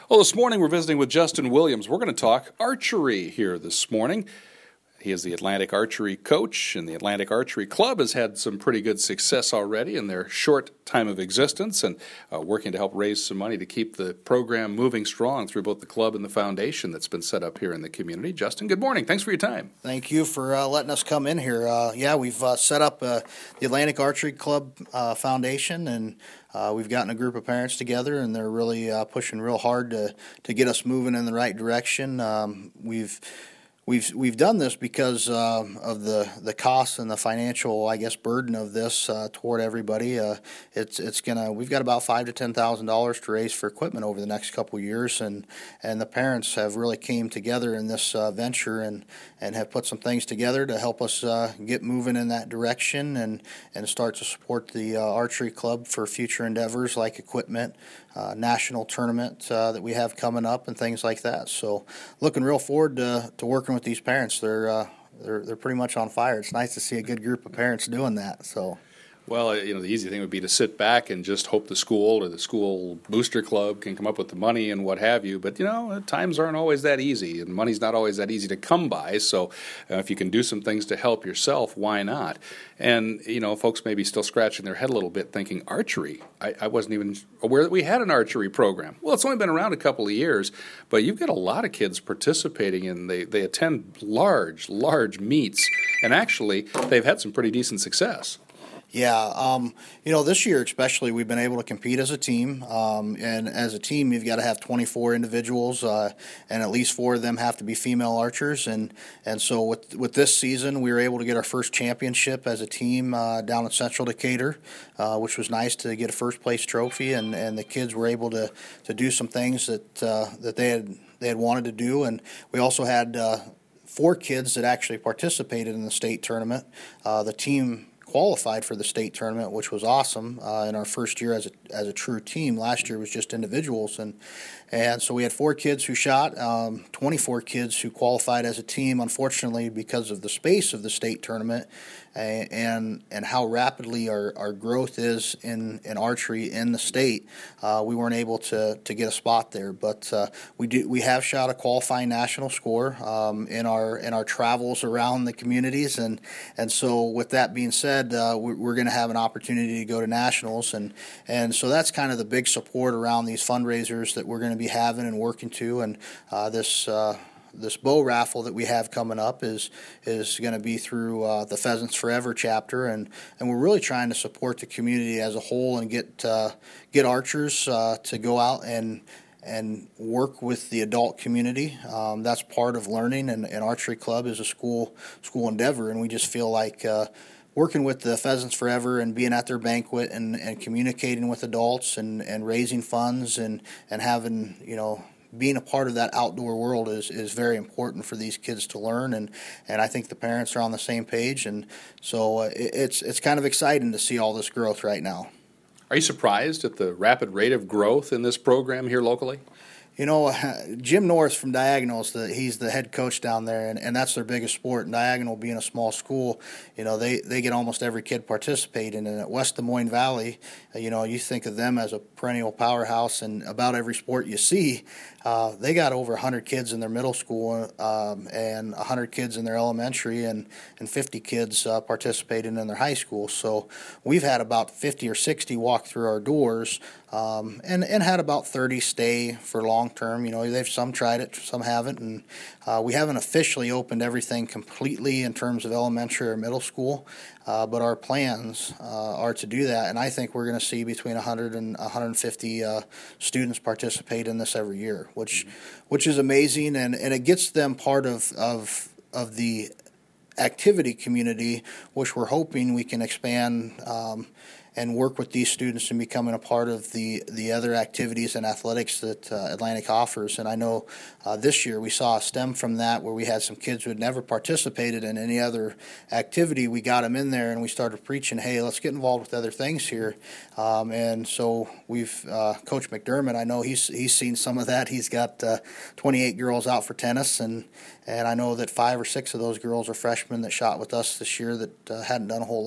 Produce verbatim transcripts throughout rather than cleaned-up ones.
Well, this morning we're visiting with Justin Williams. We're going to talk archery here this morning. He is the Atlantic Archery coach, and the Atlantic Archery Club has had some pretty good success already in their short time of existence, and uh, working to help raise some money to keep the program moving strong through both the club and the foundation that's been set up here in the community. Justin, good morning. Thanks for your time. Thank you for uh, letting us come in here. Uh, yeah, we've uh, set up uh, the Atlantic Archery Club uh, Foundation, and uh, we've gotten a group of parents together, and they're really uh, pushing real hard to to get us moving in the right direction. Um, we've We've we've done this because uh, of the, the cost and the financial, I guess, burden of this uh, toward everybody. Uh, it's it's gonna we've got about five to ten thousand dollars to raise for equipment over the next couple of years, and, and the parents have really came together in this uh, venture and, and have put some things together to help us uh, get moving in that direction and, and start to support the uh, archery club for future endeavors like equipment, uh, national tournament uh, that we have coming up, and things like that. So looking real forward to to working with these parents. They're uh, they're they're pretty much on fire. It's nice to see a good group of parents doing that. So, well, you know, the easy thing would be to sit back and just hope the school or the school booster club can come up with the money and what have you. But, you know, times aren't always that easy, and money's not always that easy to come by. So uh, if you can do some things to help yourself, why not? And, you know, folks may be still scratching their head a little bit thinking, archery? I, I wasn't even aware that we had an archery program. Well, it's only been around a couple of years, but you've got a lot of kids participating, and they, they attend large, large meets, and actually they've had some pretty decent success. Yeah, um, you know, this year especially, we've been able to compete as a team, um, and as a team, you've got to have twenty-four individuals, uh, and at least four of them have to be female archers, and and so with with this season, we were able to get our first championship as a team uh, down in Central Decatur, uh, which was nice to get a first place trophy, and, and the kids were able to, to do some things that uh, that they had they had wanted to do, and we also had uh, four kids that actually participated in the state tournament. Uh, the team qualified for the state tournament, which was awesome uh, in our first year as a as a true team. Last year was just individuals, and and so we had four kids who shot, um, twenty-four kids who qualified as a team. Unfortunately, because of the space of the state tournament and and, and how rapidly our, our growth is in, in archery in the state, uh, we weren't able to, to get a spot there. But uh, we do we have shot a qualifying national score um, in our in our travels around the communities, and and so with that being said, Uh, we're, we're going to have an opportunity to go to nationals, and and so that's kind of the big support around these fundraisers that we're going to be having and working to, and uh, this uh, this bow raffle that we have coming up is is going to be through uh, the Pheasants Forever chapter, and, and we're really trying to support the community as a whole and get uh, get archers uh, to go out and and work with the adult community. Um, that's part of learning, and, and Archery Club is a school school endeavor, and we just feel like uh, working with the Pheasants Forever and being at their banquet and, and communicating with adults and, and raising funds and, and having, you know, being a part of that outdoor world is, is very important for these kids to learn, and, and I think the parents are on the same page, and so uh, it, it's it's kind of exciting to see all this growth right now. Are you surprised at the rapid rate of growth in this program here locally? You know, uh, Jim Norris from Diagonal, is the, he's the head coach down there, and, and that's their biggest sport. And Diagonal being a small school, you know, they, they get almost every kid participating. And at West Des Moines Valley, uh, you know, you think of them as a perennial powerhouse in about every sport you see. Uh, they got over one hundred kids in their middle school um, and one hundred kids in their elementary, and, and fifty kids uh, participating in their high school. So we've had about fifty or sixty walk through our doors, um, and, and had about thirty stay for long term. You know, they've some tried it, some haven't, and uh, we haven't officially opened everything completely in terms of elementary or middle school, uh, but our plans uh, are to do that, and I think we're going to see between one hundred and one hundred fifty uh, students participate in this every year, which which is amazing, and, and it gets them part of, of of the activity community, which we're hoping we can expand um, and work with these students in becoming a part of the, the other activities and athletics that uh, Atlantic offers. And I know uh, this year we saw a stem from that where we had some kids who had never participated in any other activity. We got them in there and we started preaching, hey, let's get involved with other things here. Um, and so we've, uh, Coach McDermott, I know he's he's seen some of that. He's got uh, twenty-eight girls out for tennis, and, and I know that five or six of those girls are freshmen that shot with us this year that uh, hadn't done a whole lot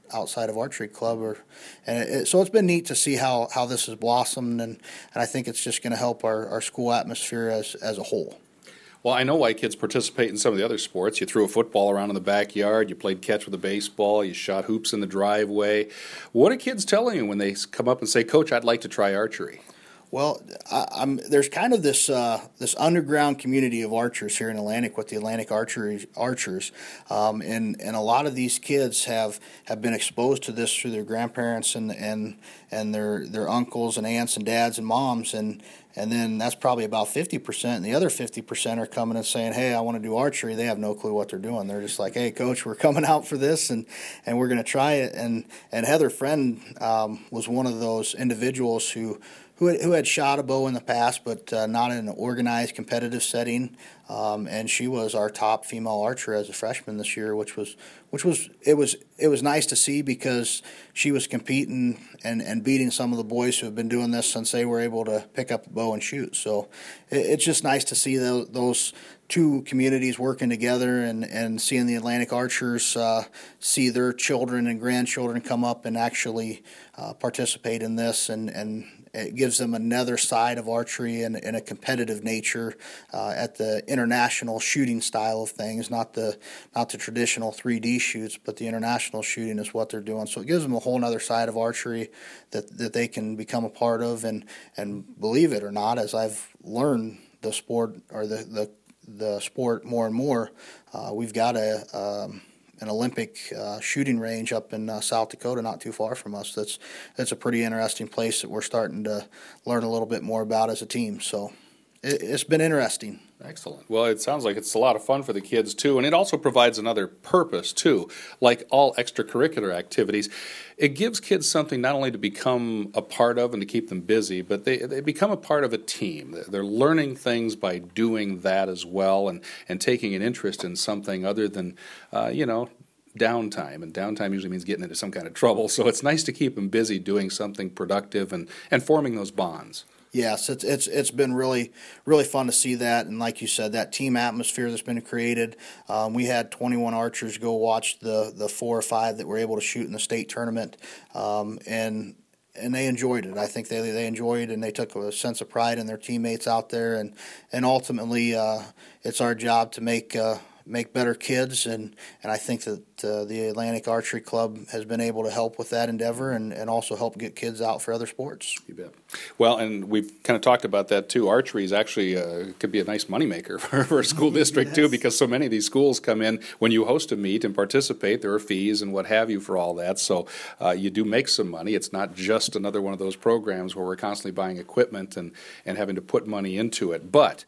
outside of archery club, or and it, so it's been neat to see how, how this has blossomed, and, and I think it's just going to help our, our school atmosphere as as a whole. Well, I know why kids participate in some of the other sports. You threw a football around in the backyard, you played catch with a baseball, you shot hoops in the driveway. What are kids telling you when they come up and say, "Coach, I'd like to try archery"? Well, I, I'm, there's kind of this uh, this underground community of archers here in Atlantic with the Atlantic Archery Archers, um, and and a lot of these kids have, have been exposed to this through their grandparents and and and their their uncles and aunts and dads and moms, and and then that's probably about fifty percent, and the other fifty percent are coming and saying, "Hey, I want to do archery." They have no clue what they're doing. They're just like, "Hey, Coach, we're coming out for this, and and we're going to try it." And and Heather Friend um, was one of those individuals who. Who had, who had shot a bow in the past, but uh, not in an organized competitive setting, um, and she was our top female archer as a freshman this year, which was which was it was it was nice to see because she was competing and, and beating some of the boys who have been doing this since they were able to pick up a bow and shoot. So it, it's just nice to see those, those two communities working together, and, and seeing the Atlantic Archers uh, see their children and grandchildren come up and actually uh, participate in this, and, and it gives them another side of archery and, and a competitive nature uh, at the international shooting style of things, not the not the traditional three D shoots, but the international shooting is what they're doing. So it gives them a whole other side of archery that, that they can become a part of, and, and believe it or not, as I've learned the sport or the, the the sport more and more, uh, we've got a um, an Olympic uh, shooting range up in uh, South Dakota, not too far from us. That's that's a pretty interesting place that we're starting to learn a little bit more about as a team. So it, it's been interesting. Excellent. Well, it sounds like it's a lot of fun for the kids, too, and it also provides another purpose, too. Like all extracurricular activities, it gives kids something not only to become a part of and to keep them busy, but they, they become a part of a team. They're learning things by doing that as well, and, and taking an interest in something other than, uh, you know, downtime, and downtime usually means getting into some kind of trouble, so it's nice to keep them busy doing something productive and, and forming those bonds. Yes, it's it's it's been really really fun to see that, and like you said, that team atmosphere that's been created. Um, we had twenty-one archers go watch the the four or five that were able to shoot in the state tournament, um, and and they enjoyed it. I think they they enjoyed it, and they took a sense of pride in their teammates out there, and and ultimately, uh, it's our job to make. Uh, make better kids, and, and I think that uh, the Atlantic Archery Club has been able to help with that endeavor, and, and also help get kids out for other sports. You bet. Well, and we've kind of talked about that too. Archery is actually uh, could be a nice moneymaker for, for a school district yes. too, because so many of these schools come in when you host a meet and participate. There are fees and what have you for all that, so uh, you do make some money. It's not just another one of those programs where we're constantly buying equipment and, and having to put money into it, but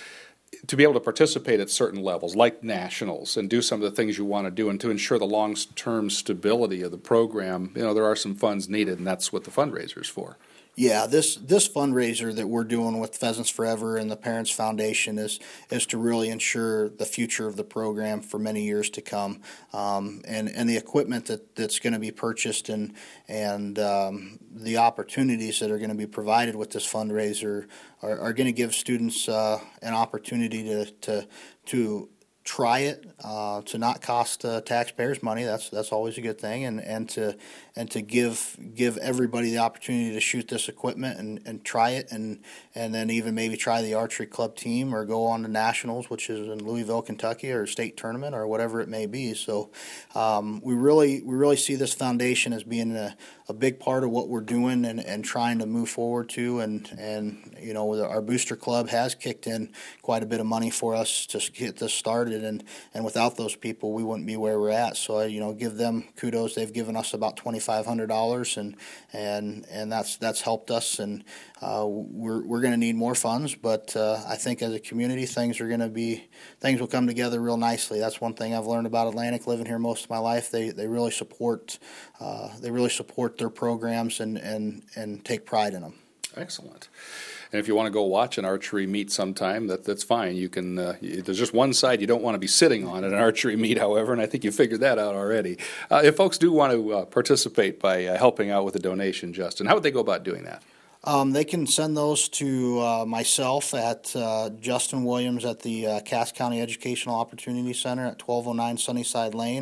to be able to participate at certain levels, like nationals, and do some of the things you want to do, and to ensure the long-term stability of the program, you know, there are some funds needed, and that's what the fundraiser's for. Yeah, this this fundraiser that we're doing with Pheasants Forever and the Parents Foundation is is to really ensure the future of the program for many years to come, um, and and the equipment that, that's going to be purchased, and and um, the opportunities that are going to be provided with this fundraiser are, are going to give students uh, an opportunity to to to. try it, uh, to not cost uh, taxpayers money. That's that's always a good thing, and, and to and to give give everybody the opportunity to shoot this equipment and, and try it, and and then even maybe try the archery club team or go on to nationals, which is in Louisville, Kentucky, or state tournament or whatever it may be. So um, we really we really see this foundation as being a, a big part of what we're doing and, and trying to move forward to, and and you know our booster club has kicked in quite a bit of money for us to get this started. And, and without those people, we wouldn't be where we're at. So I, you know, give them kudos. They've given us about twenty-five hundred dollars, and and and that's that's helped us. And uh, we're we're going to need more funds, but uh, I think as a community, things are going to be things will come together real nicely. That's one thing I've learned about Atlantic, living here most of my life. They they really support uh, they really support their programs and and and take pride in them. Excellent. And if you want to go watch an archery meet sometime, that that's fine. You can. Uh, there's just one side you don't want to be sitting on at an archery meet, however, and I think you figured that out already. Uh, if folks do want to uh, participate by uh, helping out with a donation, Justin, how would they go about doing that? Um, they can send those to uh, myself at uh, Justin Williams at the uh, Cass County Educational Opportunity Center at twelve oh nine Sunnyside Lane,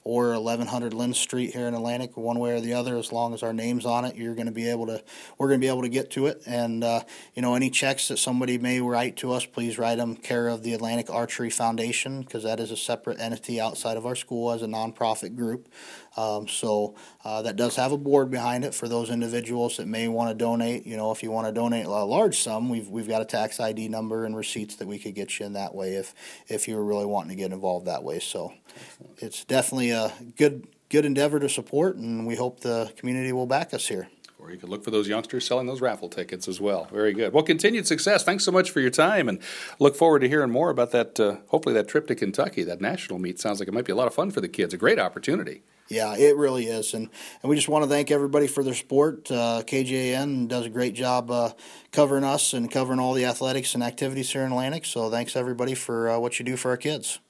or eleven hundred Lynn Street here in Atlantic, one way or the other. As long as our name's on it, you're going to be able to. We're going to be able to get to it. And uh, you know, any checks that somebody may write to us, please write them care of the Atlantic Archery Foundation, because that is a separate entity outside of our school as a nonprofit group. Um, so uh, that does have a board behind it for those individuals that may want to donate. You know, if you want to donate a large sum, we've we've got a tax I D number and receipts that we could get you in that way if if you were really wanting to get involved that way. So it's definitely a good good endeavor to support, and we hope the community will back us here. Or you could look for those youngsters selling those raffle tickets as well. Very good. Well, continued success. Thanks so much for your time, and look forward to hearing more about that, uh, hopefully that trip to Kentucky, that national meet. Sounds like it might be a lot of fun for the kids. A great opportunity. Yeah, it really is. And, and we just want to thank everybody for their support. Uh, K J A N does a great job uh, covering us and covering all the athletics and activities here in Atlantic. So thanks, everybody, for uh, what you do for our kids.